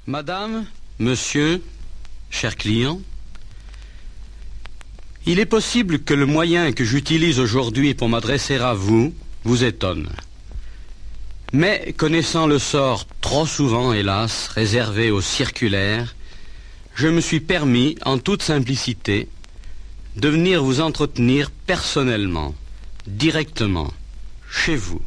Madame, monsieur, chers clients, il est possible que le moyen que j'utilise aujourd'hui pour m'adresser à vous vous étonne. Mais connaissant le sort trop souvent, hélas, réservé aux circulaires, je me suis permis, en toute simplicité, de venir vous entretenir personnellement, directement, chez vous.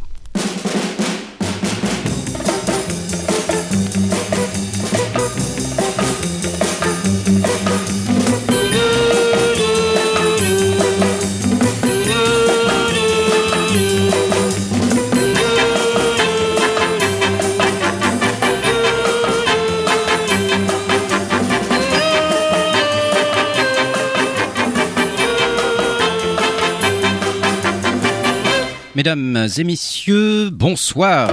Mesdames et messieurs, bonsoir.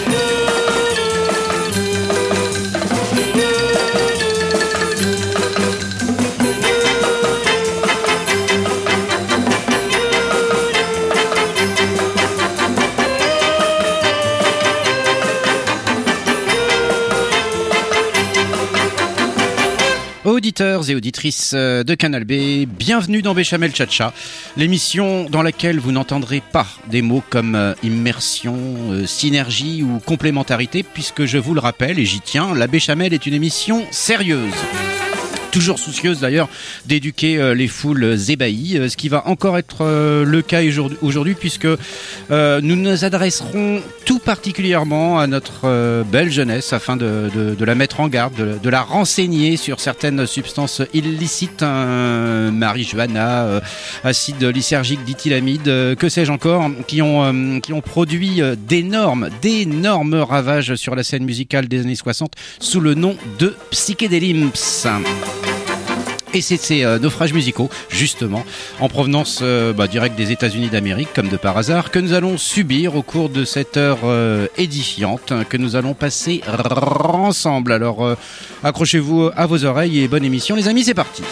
Auditeurs et auditrices de Canal B, bienvenue dans Béchamel Tcha-Tcha, l'émission dans laquelle vous n'entendrez pas des mots comme immersion, synergie ou complémentarité, puisque je vous le rappelle, et j'y tiens, la Béchamel est une émission sérieuse. Toujours soucieuse d'ailleurs d'éduquer les foules ébahies, ce qui va encore être le cas aujourd'hui puisque nous nous adresserons tout particulièrement à notre belle jeunesse afin de la mettre en garde, de la renseigner sur certaines substances illicites, marijuana, acide lysergique, dithylamide, que sais-je encore, qui ont produit d'énormes ravages sur la scène musicale des années 60 sous le nom de psychédélimps. Et c'est ces naufrages musicaux, justement, en provenance direct des États-Unis d'Amérique, comme de par hasard, que nous allons subir au cours de cette heure édifiante que nous allons passer ensemble. Alors, accrochez-vous à vos oreilles et bonne émission, les amis, c'est parti.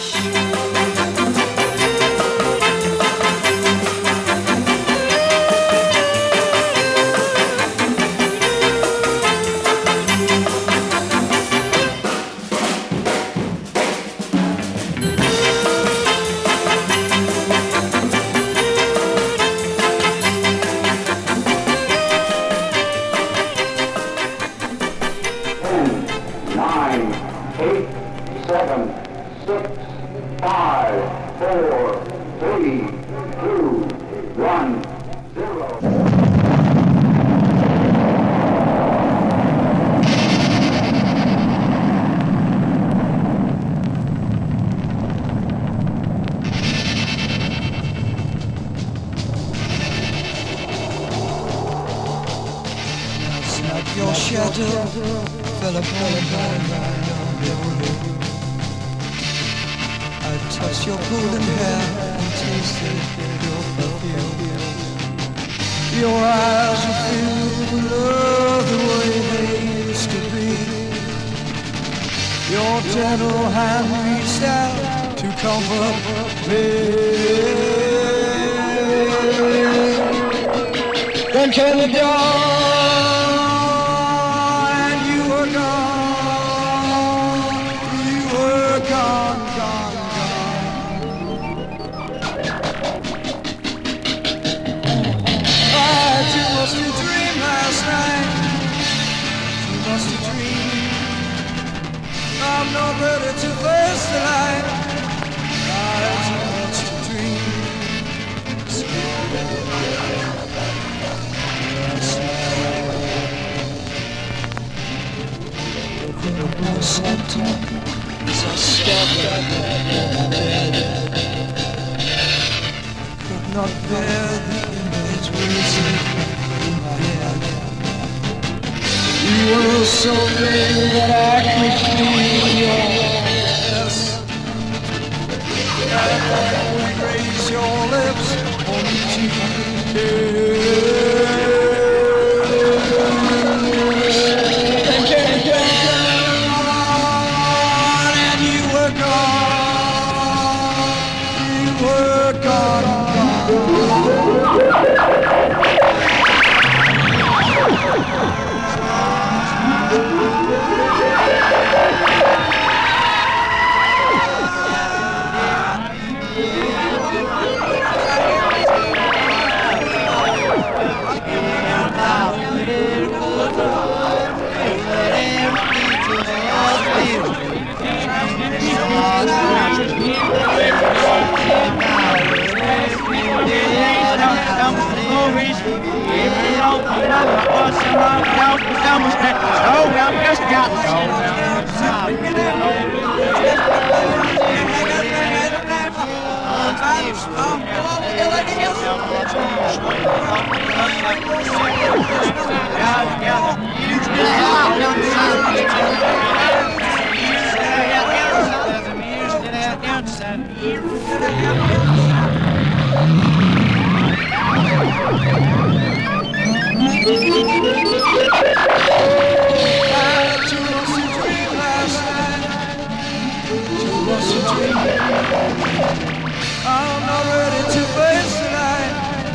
I'm not ready to face tonight.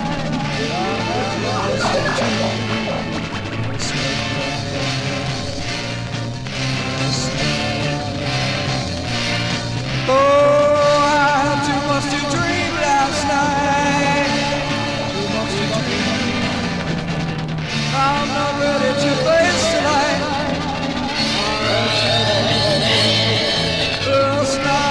Oh, I had too much to dream last night. Too much to dream. I'm not ready to face tonight. Last night.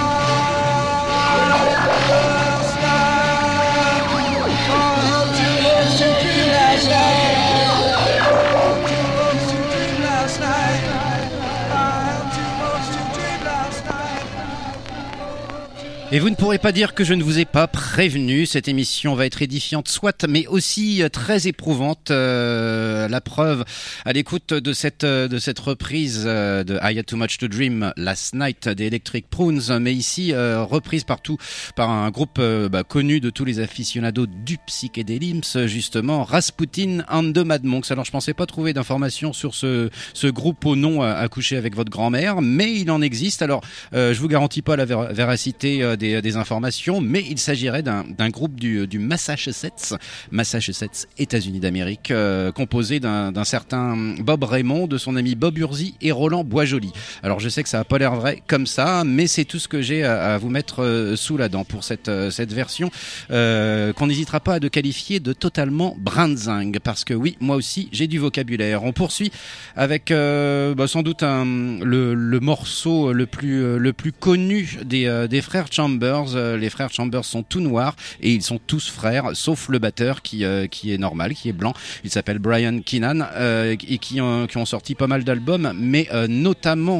Et vous ne pourrez pas dire que je ne vous ai pas prévenu, cette émission va être édifiante soit, mais aussi très éprouvante. La preuve à l'écoute de cette reprise de I Had Too Much to Dream Last Night des Electric Prunes, mais ici reprise partout par un groupe connu de tous les aficionados du psychédélisme, justement Rasputin and the Mad Monks. Alors je pensais pas trouver d'informations sur ce groupe au nom à coucher avec votre grand-mère, mais il en existe. Alors je vous garantis pas la véracité des informations, mais il s'agirait d'un groupe du Massachusetts, États-Unis d'Amérique, composé d'un certain Bob Raymond, de son ami Bob Urzi et Roland Boisjoli. Alors je sais que ça a pas l'air vrai comme ça, mais c'est tout ce que j'ai à vous mettre sous la dent pour cette version qu'on n'hésitera pas à de qualifier de totalement brinzingue, parce que oui, moi aussi j'ai du vocabulaire. On poursuit avec sans doute le morceau le plus connu des frères Chambers. Les frères Chambers sont tout noirs et ils sont tous frères, sauf le batteur qui est normal, qui est blanc. Il s'appelle Brian Keenan et qui ont sorti pas mal d'albums, mais notamment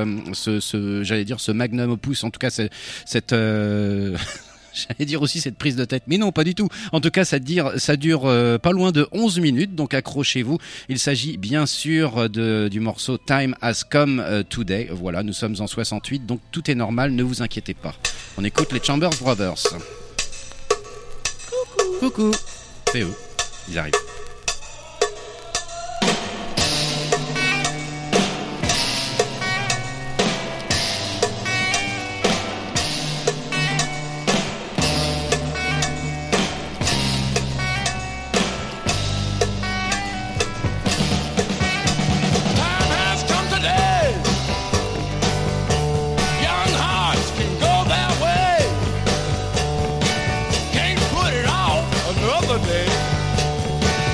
ce magnum opus, en tout cas cette j'allais dire aussi cette prise de tête, mais non, pas du tout. En tout cas, ça dure pas loin de 11 minutes, donc accrochez-vous. Il s'agit bien sûr du morceau Time Has Come Today. Voilà, nous sommes en 68, donc tout est normal, ne vous inquiétez pas. On écoute les Chambers Brothers. Coucou. C'est eux, ils arrivent. Day.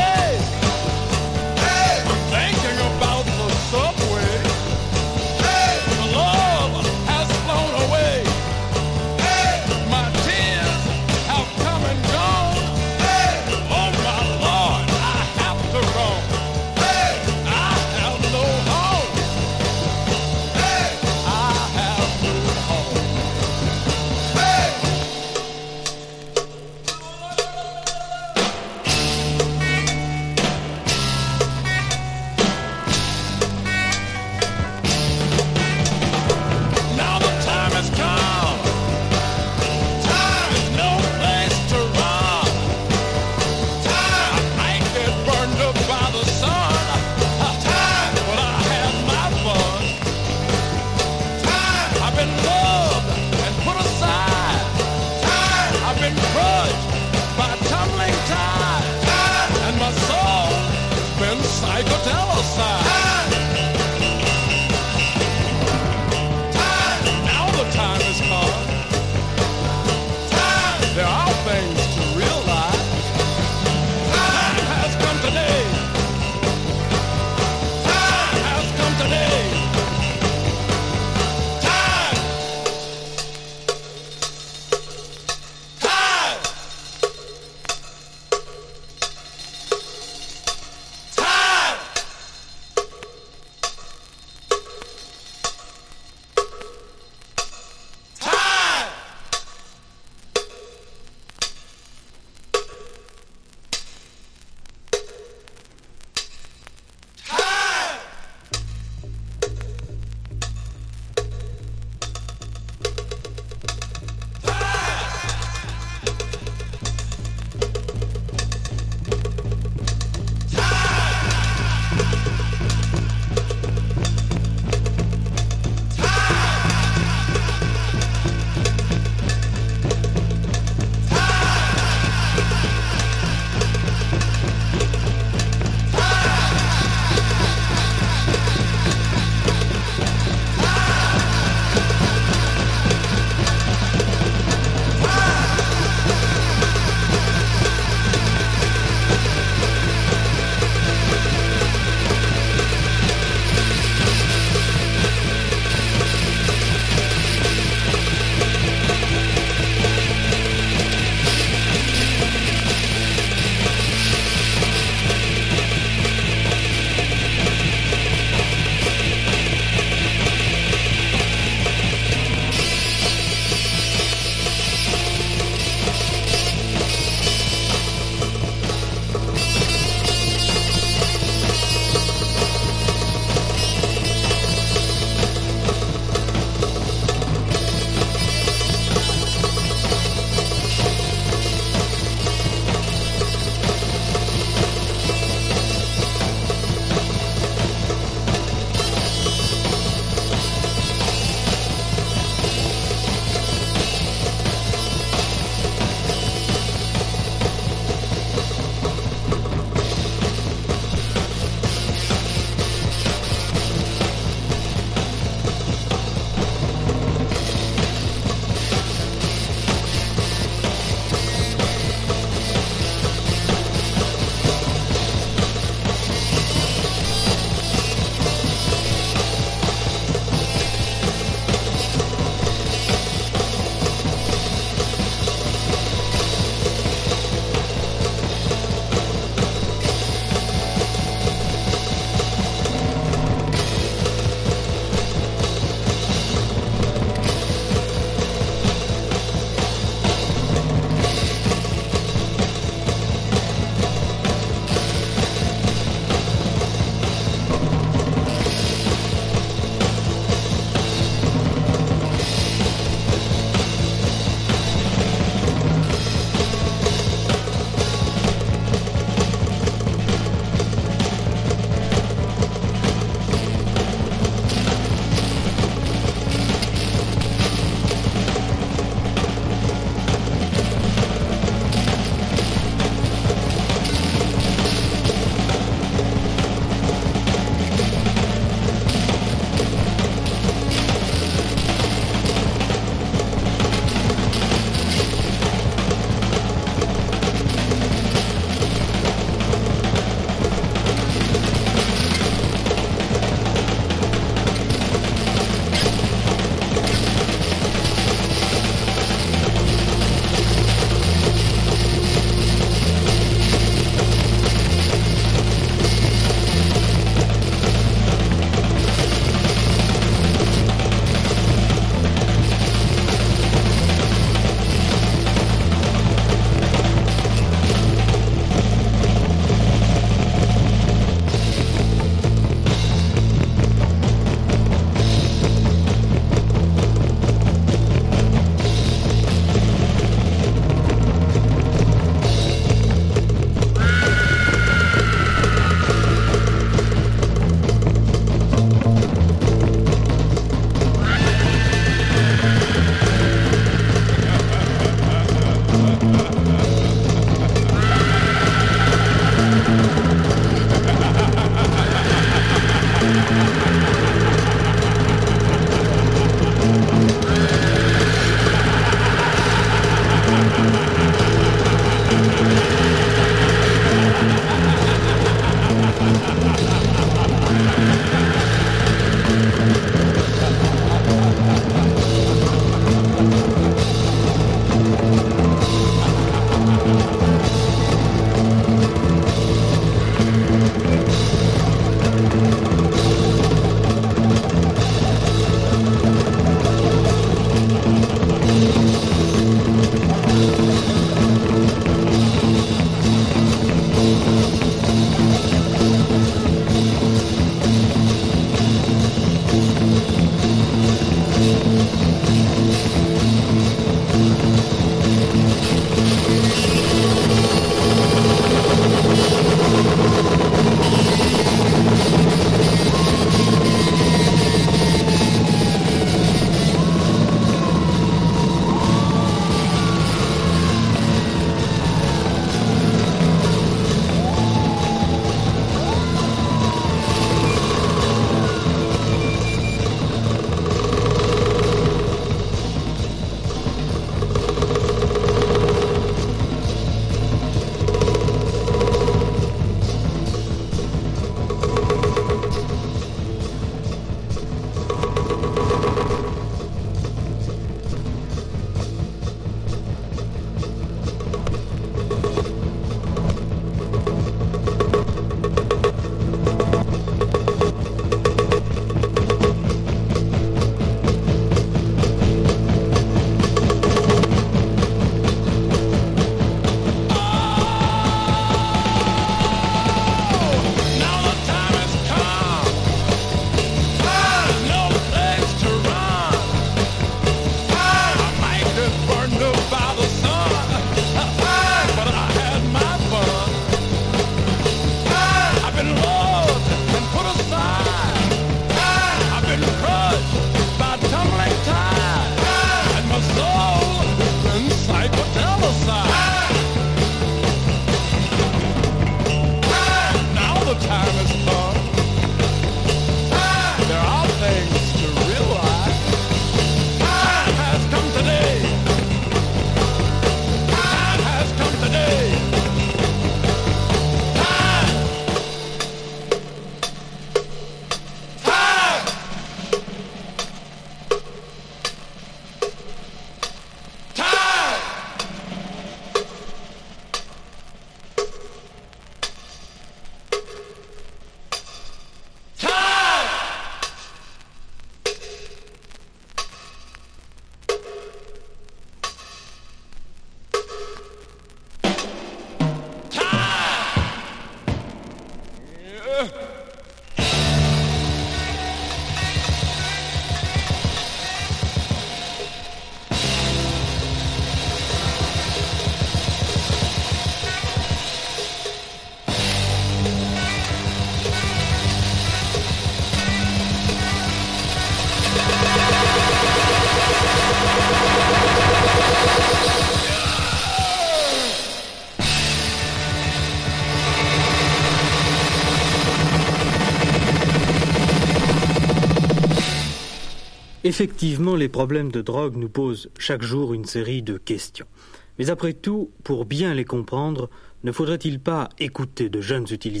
Effectivement, les problèmes de drogue nous posent chaque jour une série de questions. Mais après tout, pour bien les comprendre, ne faudrait-il pas écouter de jeunes utilisateurs ?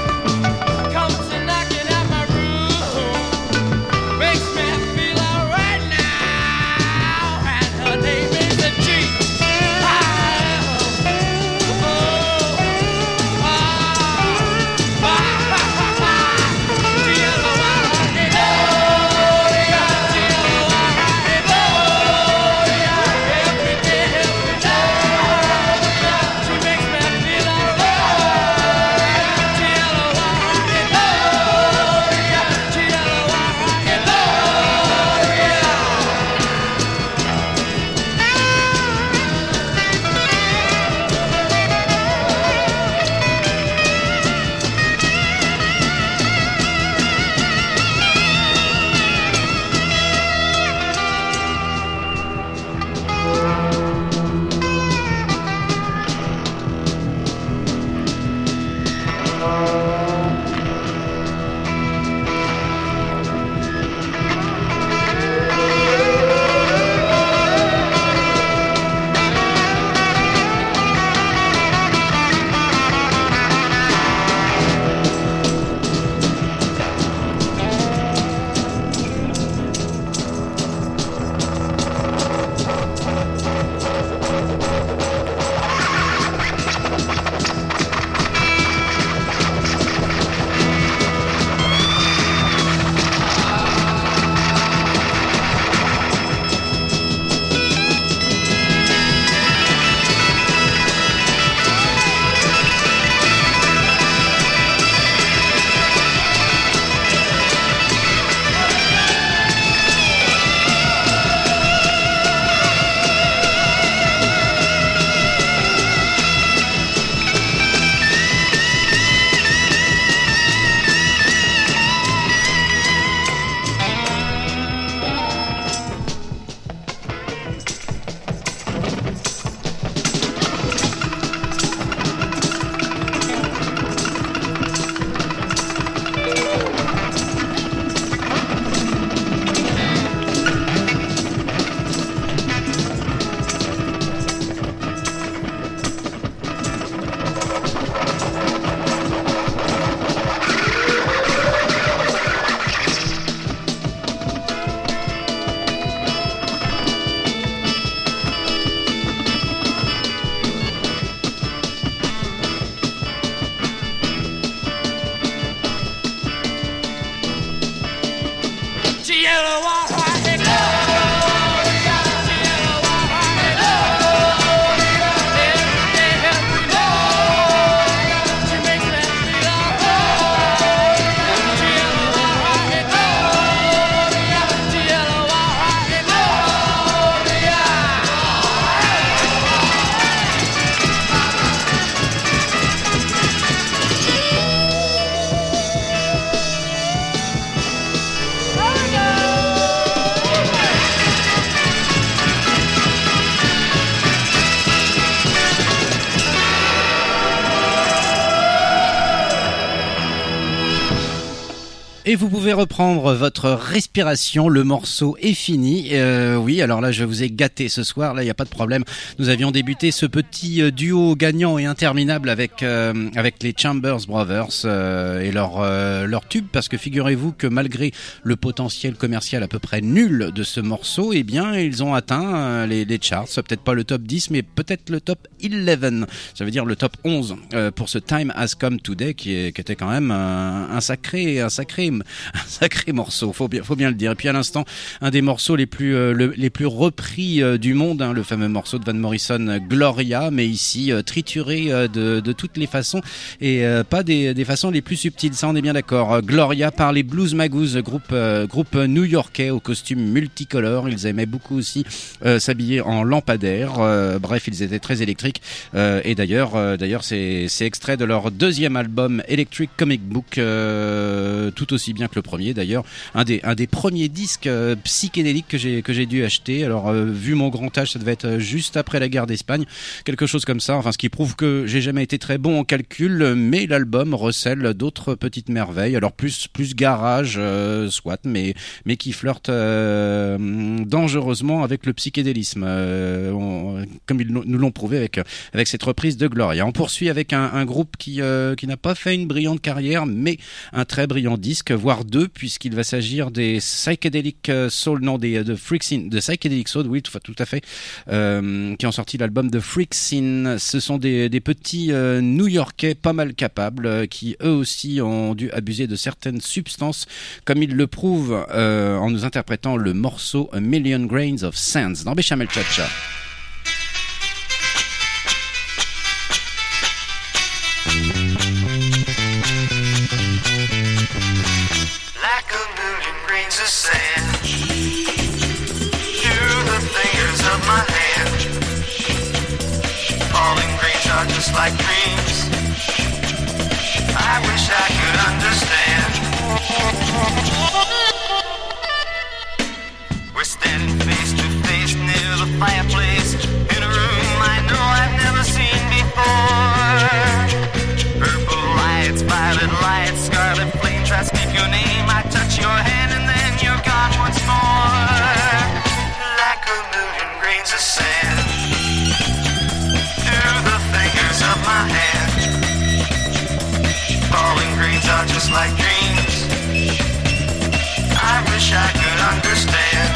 Makes me feel alright. Et vous pouvez reprendre votre respiration, le morceau est fini. Oui, alors là je vous ai gâté ce soir, là il n'y a pas de problème. Nous avions débuté ce petit duo gagnant et interminable avec les Chambers Brothers et leur tube, parce que figurez-vous que malgré le potentiel commercial à peu près nul de ce morceau, eh bien ils ont atteint les charts, peut-être pas le top 10 mais peut-être le top 11, ça veut dire le top 11 pour ce Time Has Come Today qui était quand même un sacré morceau, faut bien le dire. Et puis à l'instant, un des morceaux les plus repris du monde, hein, le fameux morceau de Van Morrison, Gloria, mais ici trituré de toutes les façons et pas des façons les plus subtiles, ça on est bien d'accord. Gloria par les Blues Magoos, groupe new-yorkais au costume multicolore. Ils aimaient beaucoup aussi s'habiller en lampadaire. Bref, ils étaient très électriques. Et d'ailleurs, c'est extrait de leur deuxième album Electric Comic Book, tout aussi bien que le premier d'ailleurs, un des premiers disques psychédéliques que j'ai dû acheter. Alors vu mon grand âge, ça devait être juste après la guerre d'Espagne, quelque chose comme ça, enfin ce qui prouve que j'ai jamais été très bon en calcul, mais l'album recèle d'autres petites merveilles, alors plus garage soit, mais qui flirte dangereusement avec le psychédélisme, comme ils nous l'ont prouvé avec cette reprise de Gloria. On poursuit avec un groupe qui n'a pas fait une brillante carrière, mais un très brillant disque, voire deux, puisqu'il va s'agir des Psychedelic Soul, de Freaks in, de Psychedelic Soul, oui, tout à fait, qui ont sorti l'album de Freaks In. Ce sont des petits New-Yorkais pas mal capables, qui eux aussi ont dû abuser de certaines substances, comme ils le prouvent en nous interprétant le morceau A Million Grains of Sand dans Béchamel Cha-Cha. Just like dreams, I wish I could understand. We're standing face to face near the fireplace, in a room I know I've never seen before. Purple lights, violet lights, scarlet flames, I speak your name, I touch your hand and then you're gone once more. Like a million grains of sand of my hand, falling grains are just like dreams, I wish I could understand.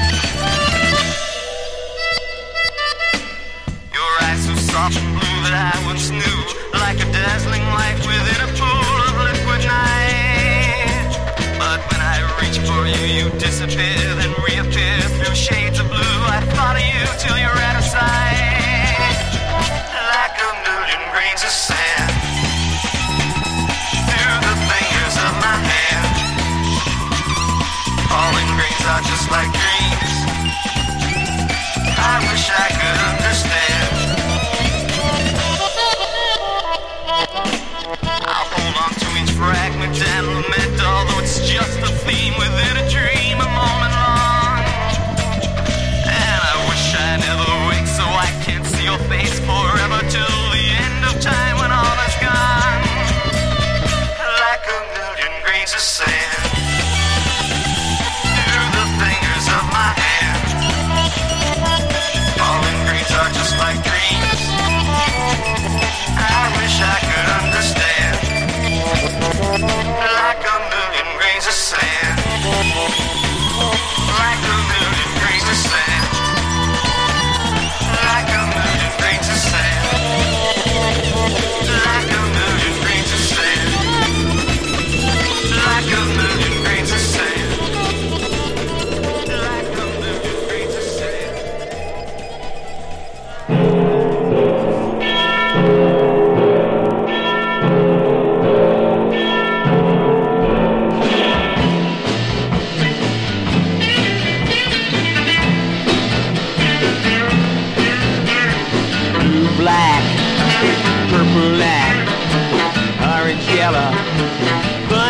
Your eyes so soft and blue that I once knew, like a dazzling light within a pool of liquid night. But when I reach for you, you disappear, then reappear through shades of blue. I thought of you till you're out of sight. Grains of sand through the fingers of my hand, falling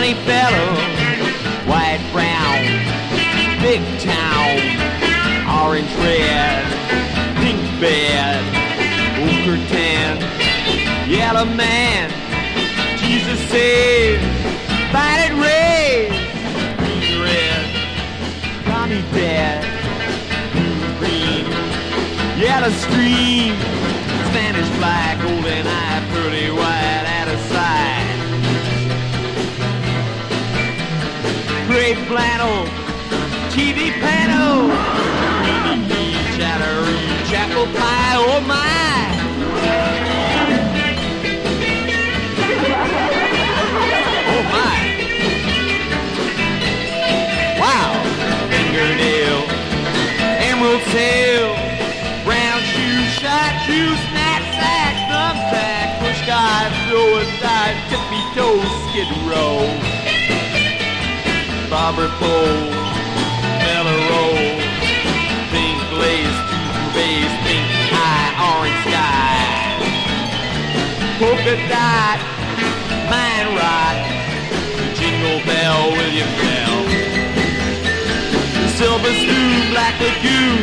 funny fellow, white, brown, big town, orange, red, pink bed, ochre tan, yellow man, Jesus said, violet red, green red, Tommy dead, blue green, yellow stream, Spanish flag, golden eye, pearly white, out of sight. Gray flannel, TV panel, chattery, chapel pie, oh my. Oh my. Wow. Fingernail, emerald tail, brown shoe, shot shoe, knapsack, thumbtack, push guy, throw aside, tippy toe, skid row. Bobber pole, mellow roll, pink glaze, tooth base, pink eye, orange sky, polka dot, mine rock, jingle bell, William Bell, silver spoon, black lagoon,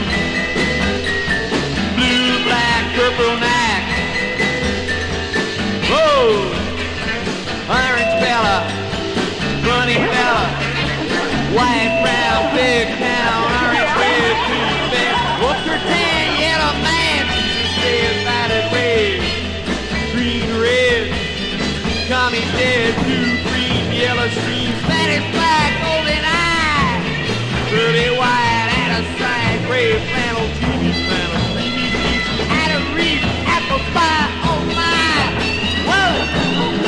blue, black, purple knack, whoa, orange fella, funny fella. White, brown, big town, orange, red, blue, red, ochre tan, yellow man, Jesus said, violet red, green, red, Tommy dead, blue, green, yellow stream, Spanish flag, golden eye, pearly white, out of sight, gray flannel, TV flannel, creamy peach, out of reach, apple pie, oh my, whoa!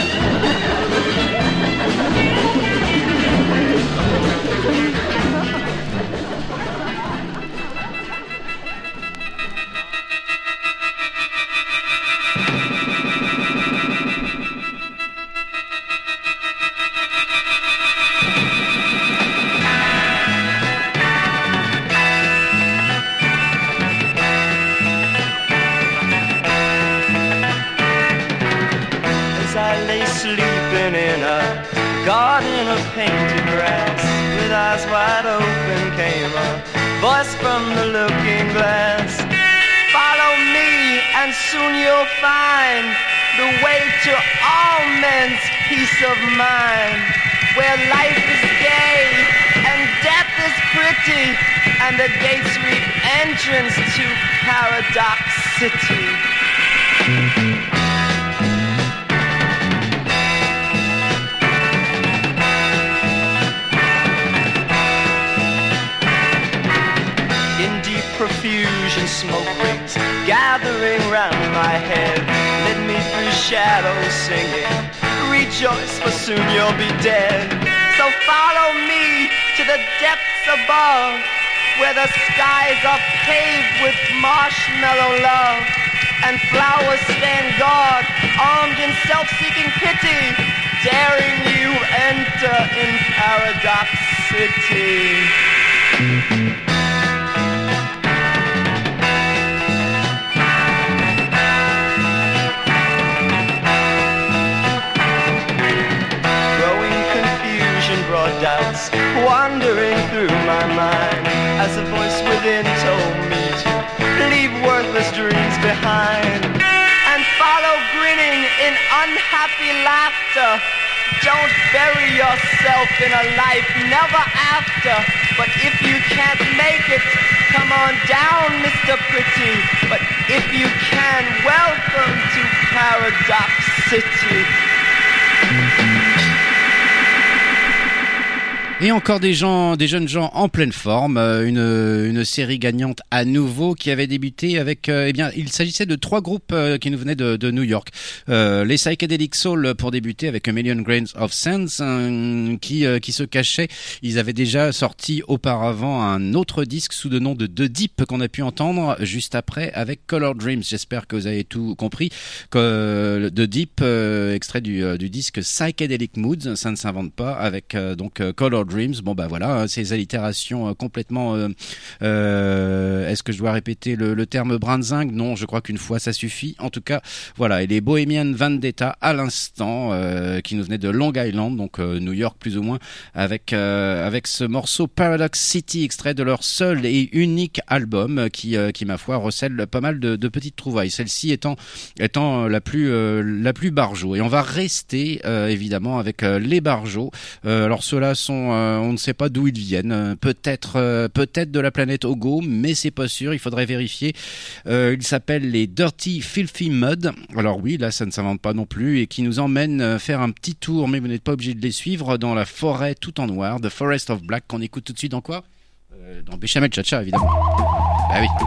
Sleeping in a garden of painted grass, with eyes wide open came a voice from the looking glass. Follow me and soon you'll find the way to all men's peace of mind, where life is gay and death is pretty, and the gates read entrance to Paradox City. Profusion smoke rings gathering round my head, led me through shadows singing, rejoice for soon you'll be dead. So follow me to the depths above, where the skies are paved with marshmallow love, and flowers stand guard, armed in self-seeking pity, daring you enter in Paradox City. Doubts wandering through my mind, as a voice within told me to leave worthless dreams behind and follow grinning in unhappy laughter. Don't bury yourself in a life never after, but if you can't make it, come on down, Mr. Pretty. But if you can, welcome to Paradox City. Et encore des jeunes gens en pleine forme, une série gagnante à nouveau qui avait débuté avec, il s'agissait de 3 groupes qui nous venaient de New York. Les Psychedelic Soul pour débuter avec A Million Grains of Sense, qui se cachait. Ils avaient déjà sorti auparavant un autre disque sous le nom de The Deep qu'on a pu entendre juste après avec Color Dreams. J'espère que vous avez tout compris. The Deep, extrait du disque Psychedelic Moods, ça ne s'invente pas, avec donc Color Dreams. Bon bah voilà, ces allitérations complètement. Est-ce que je dois répéter le terme brinzingue? Non, je crois qu'une fois ça suffit. En tout cas, voilà. Et les Bohemian Vendetta à l'instant, qui nous venait de Long Island, donc New York plus ou moins, avec ce morceau Paradox City, extrait de leur seul et unique album, qui ma foi recèle pas mal de petites trouvailles. Celle-ci étant la plus barjo. Et on va rester évidemment avec les barjots. Alors ceux-là sont, on ne sait pas d'où ils viennent. Peut-être de la planète Ogo, mais c'est pas sûr. Il faudrait vérifier. Ils s'appellent les Dirty Filthy Mud. Alors oui, là ça ne s'invente pas non plus, et qui nous emmènent faire un petit tour, mais vous n'êtes pas obligé de les suivre, dans la forêt tout en noir, The Forest of Black, qu'on écoute tout de suite dans quoi? Dans Béchamel Cha-Cha évidemment. Bah oui.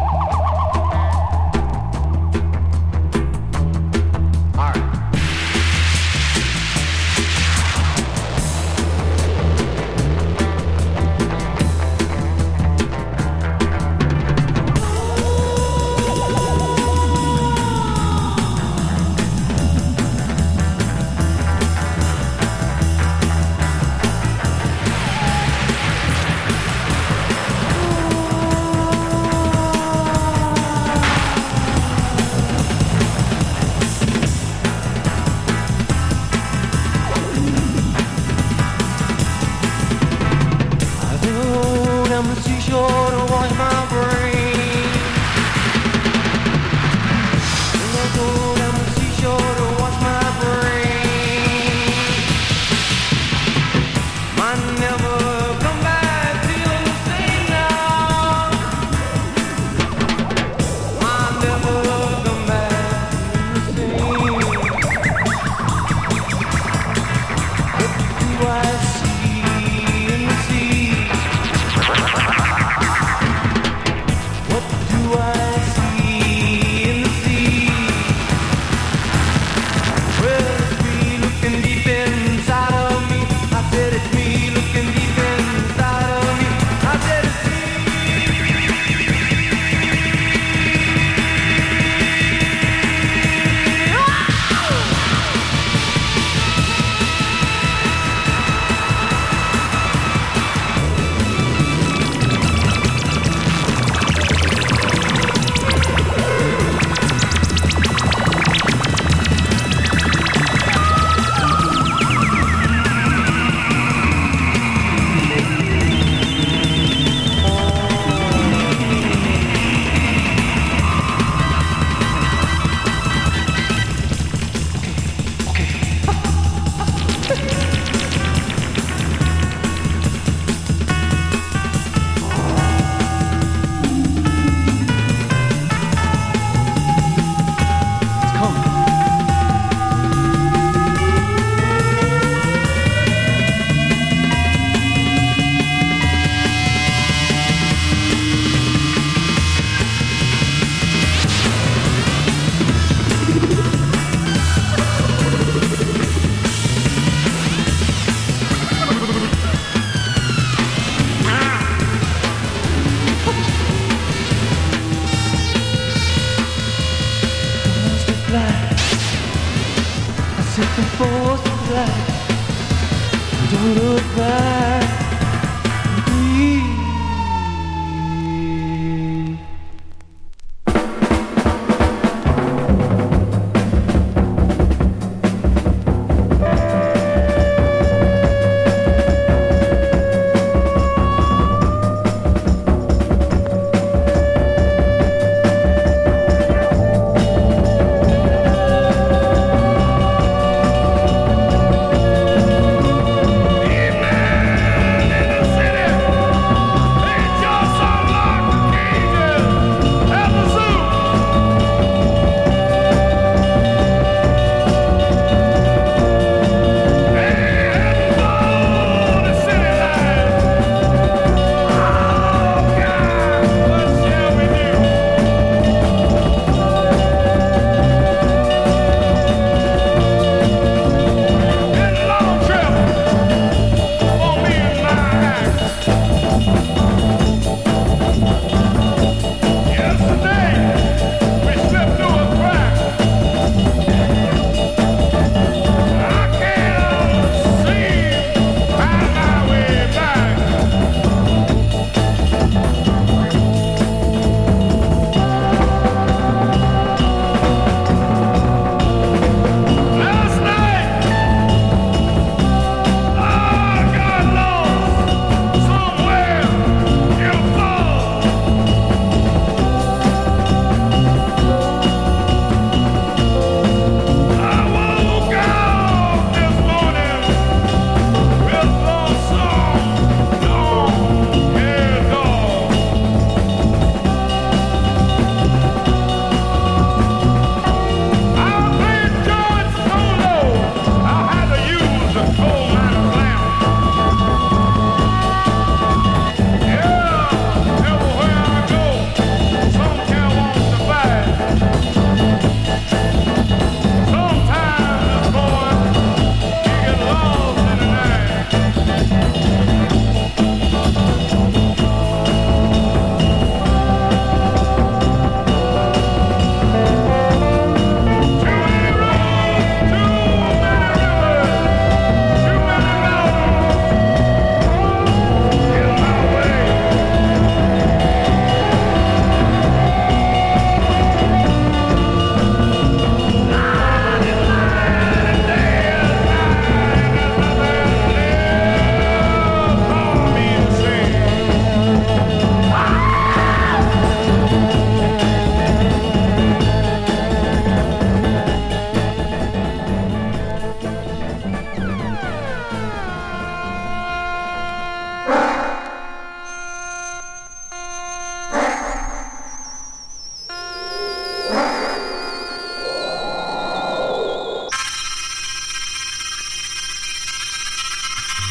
Yeah.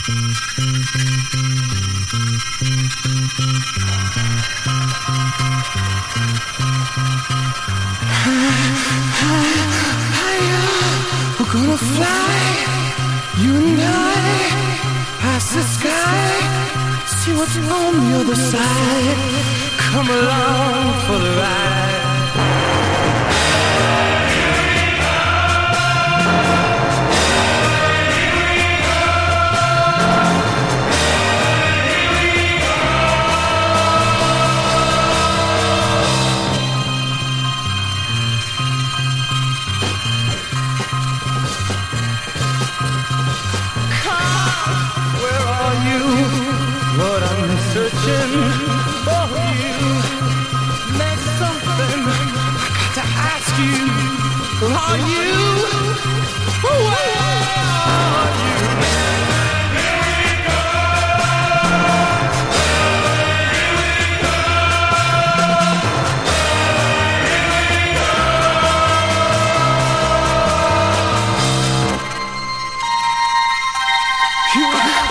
We're gonna fly, you and I, past the sky, see what's on the other side. Come along for the ride. Lord, I'm searching for you. There's something I got to ask you. Are you? Where are you? Here we go. Here we go. Here we go.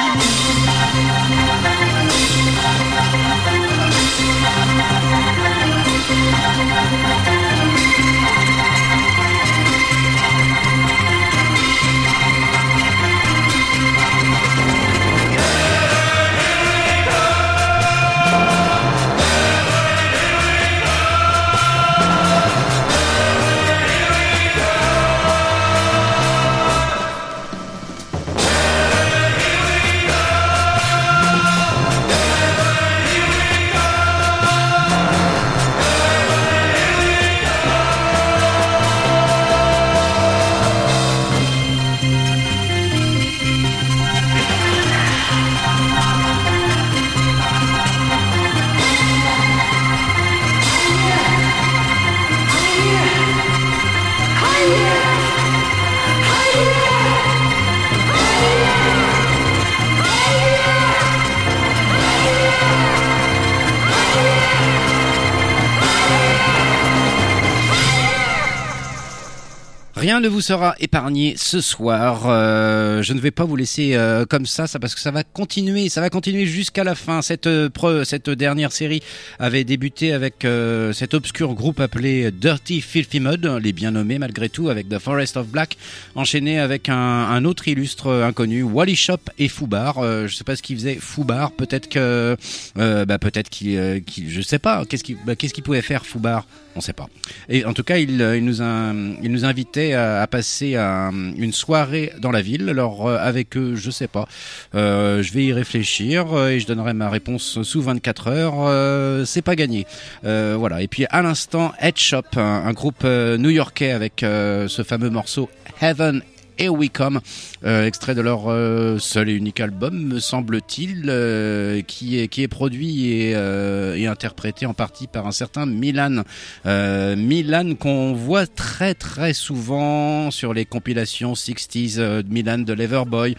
Rien ne vous sera épargné ce soir. Je ne vais pas vous laisser comme ça parce que ça va continuer jusqu'à la fin. Cette dernière série avait débuté avec cet obscur groupe appelé Dirty Filthy Mud, les bien nommés malgré tout, avec The Forest of Black, enchaîné avec un autre illustre inconnu, Wally Shop et Foubar. Je sais pas ce qu'il faisait, Foubar. Peut-être qu'il, je sais pas. Qu'est-ce qu'il pouvait faire, Foubar? On sait pas. Et en tout cas, il nous invitait à passer une soirée dans la ville. Alors avec eux, je sais pas. Je vais y réfléchir et je donnerai ma réponse sous 24 heures. C'est pas gagné. Voilà. Et puis à l'instant, Head Shop, un groupe new-yorkais avec ce fameux morceau Heaven. Here We Come, extrait de leur seul et unique album, me semble-t-il, qui est produit et interprété en partie par un certain Milan. Milan qu'on voit très très souvent sur les compilations 60s, Milan de Loverboy,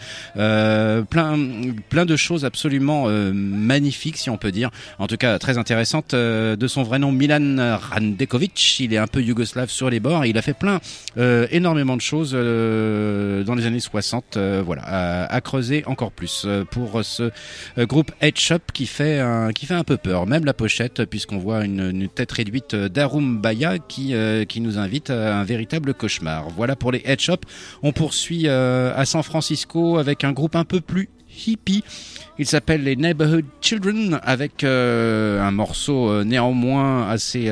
plein de choses absolument magnifiques, si on peut dire, en tout cas très intéressantes. De son vrai nom, Milan Randekovic, il est un peu yougoslave sur les bords et il a fait énormément de choses dans les années 60, voilà, à creuser encore plus pour ce groupe Head Shop qui fait un peu peur, même la pochette, puisqu'on voit une tête réduite d'Arum Baya qui nous invite à un véritable cauchemar. Voilà pour les Head Shop. On poursuit à San Francisco avec un groupe un peu plus hippie. Il s'appelle les Neighborhood Children avec un morceau néanmoins assez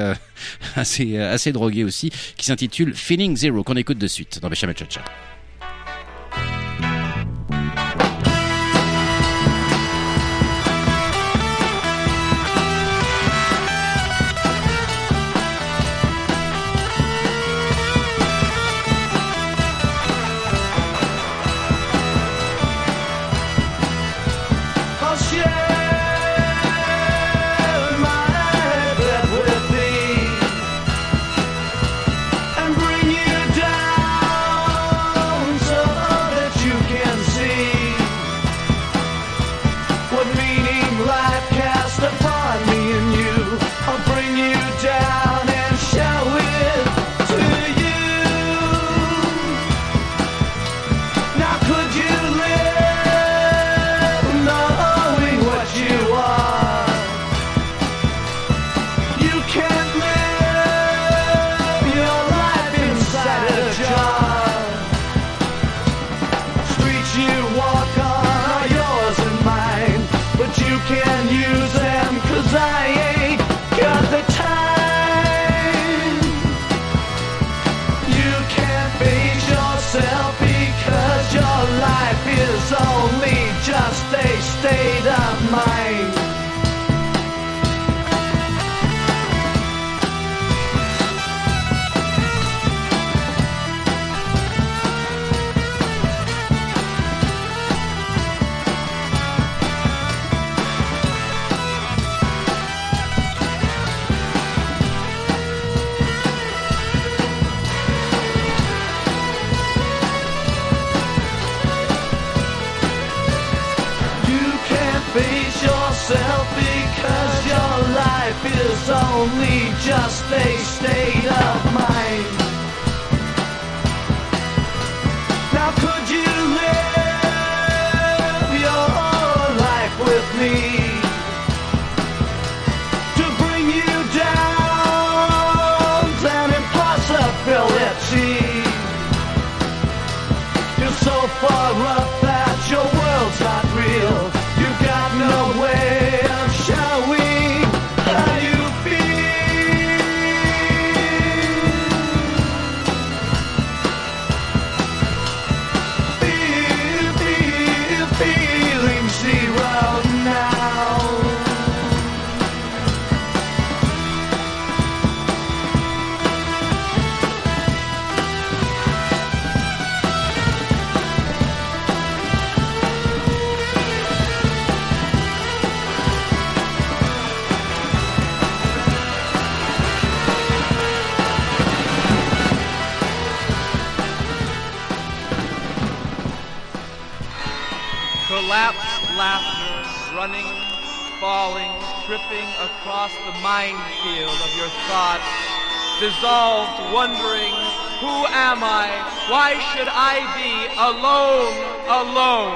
drogué aussi, qui s'intitule Feeling Zero, qu'on écoute de suite dans Béchamel Cha-Cha. And bring you down. Face yourself, because your life is only just a state of mind. Now could you live your life with me to bring you down an impossibility? You're so far up that your world's not real. You got no way of showing how you feeling zero now. Collapsed laughter, running, falling, tripping across the minefield of your thoughts. Dissolved, wondering, who am I? Why should I be alone, alone?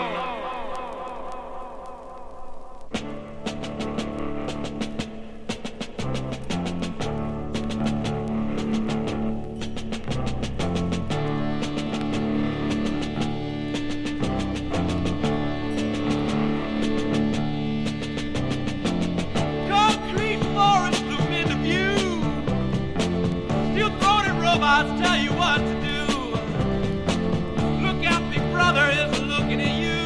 Concrete forest loom into view. Steel-throated robots tell you what to do. Look out, big brother is looking at you.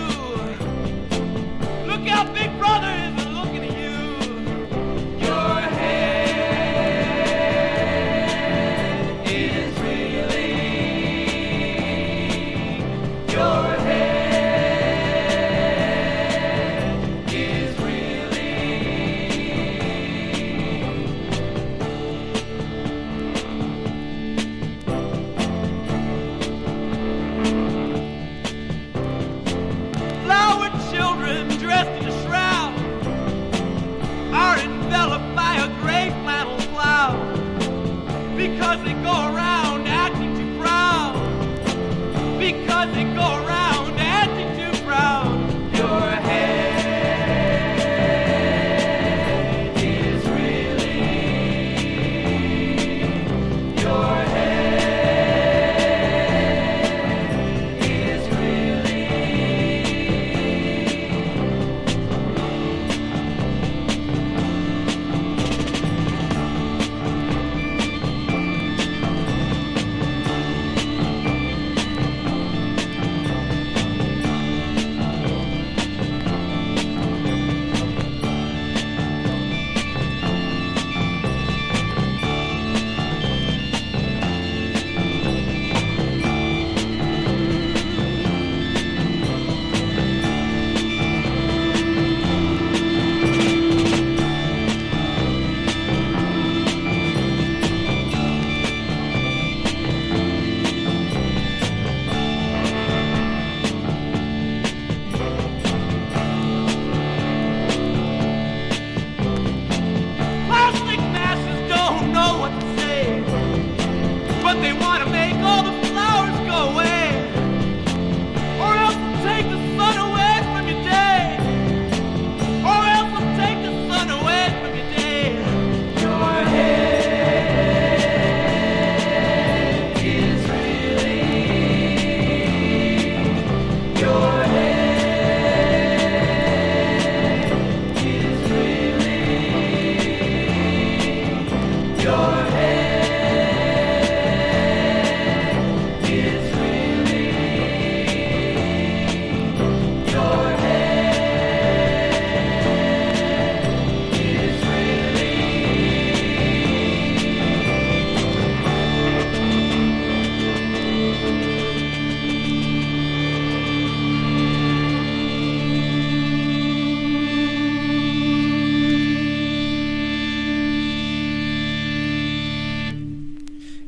Look out, big brother is looking at you. Your head is reeling. Your head is reeling.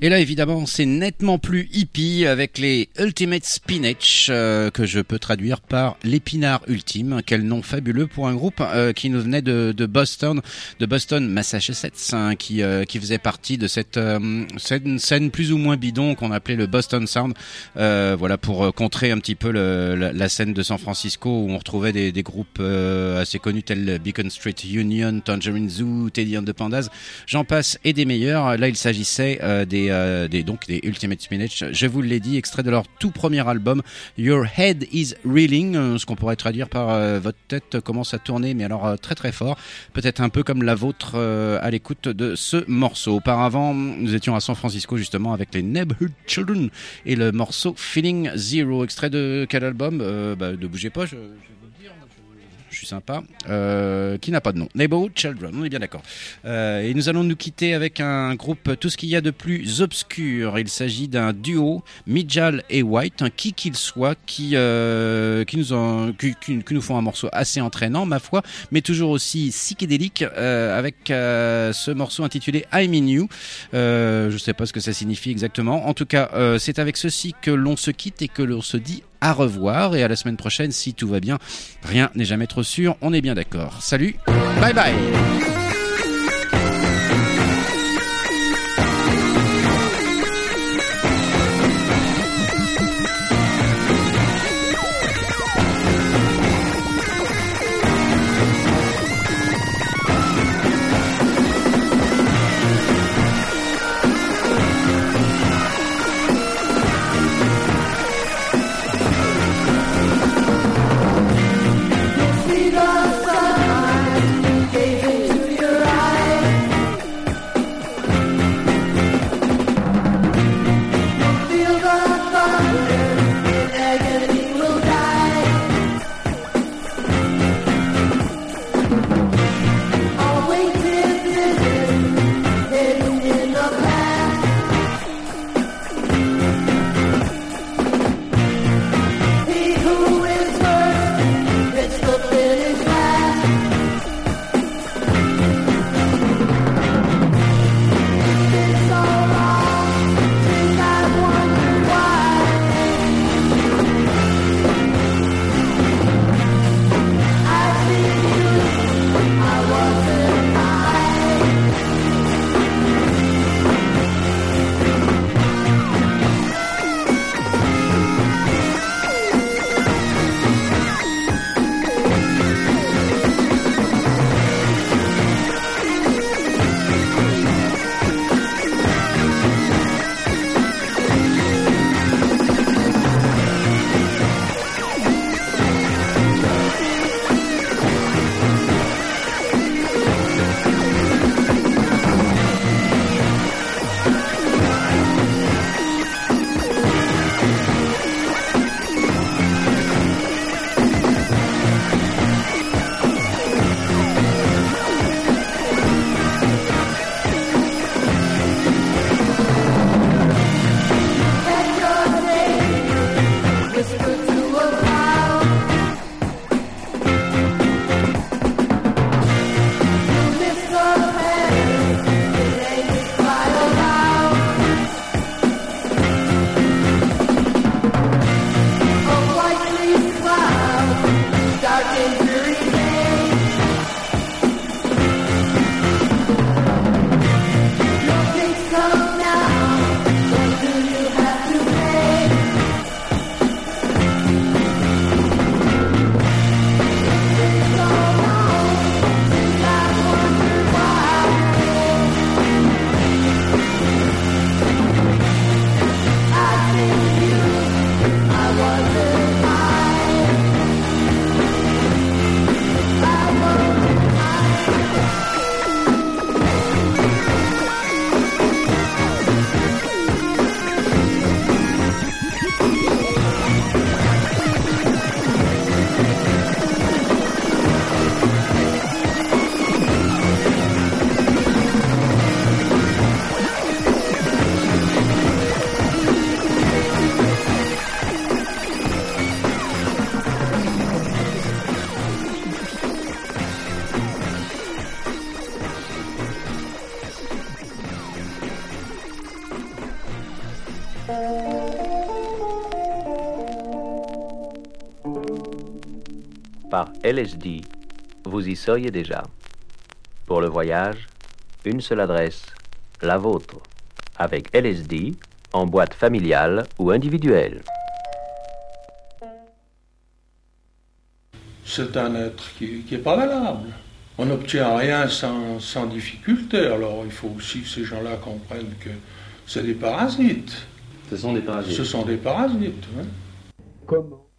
Et là, évidemment, c'est nettement plus hippie avec les Ultimate Spinach, que je peux traduire par l'épinard ultime. Quel nom fabuleux pour un groupe qui nous venait de Boston, Massachusetts, hein, qui faisait partie de cette scène plus ou moins bidon qu'on appelait le Boston Sound. Voilà, pour contrer un petit peu la scène de San Francisco où on retrouvait des groupes assez connus tels Beacon Street Union, Tangerine Zoo, Teddy and the Pandas, j'en passe et des meilleurs. Là, il s'agissait des Ultimate Spinach. Je vous l'ai dit, extrait de leur tout premier album, Your Head is Reeling, ce qu'on pourrait traduire par votre tête commence à tourner, mais alors très très fort, peut-être un peu comme la vôtre à l'écoute de ce morceau. Auparavant, nous étions à San Francisco justement avec les Neighborhood Children et le morceau Feeling Zero, extrait de quel album? Ne bougez pas, je vais vous le dire. Je suis sympa, qui n'a pas de nom. Neighborhood Children, on est bien d'accord. Et nous allons nous quitter avec un groupe tout ce qu'il y a de plus obscur. Il s'agit d'un duo, Mijal et White, qui qu'il soit, qui nous font un morceau assez entraînant, ma foi, mais toujours aussi psychédélique, avec ce morceau intitulé I'm in You. Je sais pas ce que ça signifie exactement. En tout cas, c'est avec ceci que l'on se quitte et que l'on se dit à revoir et à la semaine prochaine si tout va bien. Rien n'est jamais trop sûr, on est bien d'accord. Salut, bye bye. par LSD, vous y seriez déjà. Pour le voyage, une seule adresse, la vôtre, avec LSD, en boîte familiale ou individuelle. C'est un être qui est pas valable. On n'obtient rien sans difficulté, alors il faut aussi que ces gens-là comprennent que c'est des parasites. Ce sont des parasites. Ce sont des parasites, oui. Comment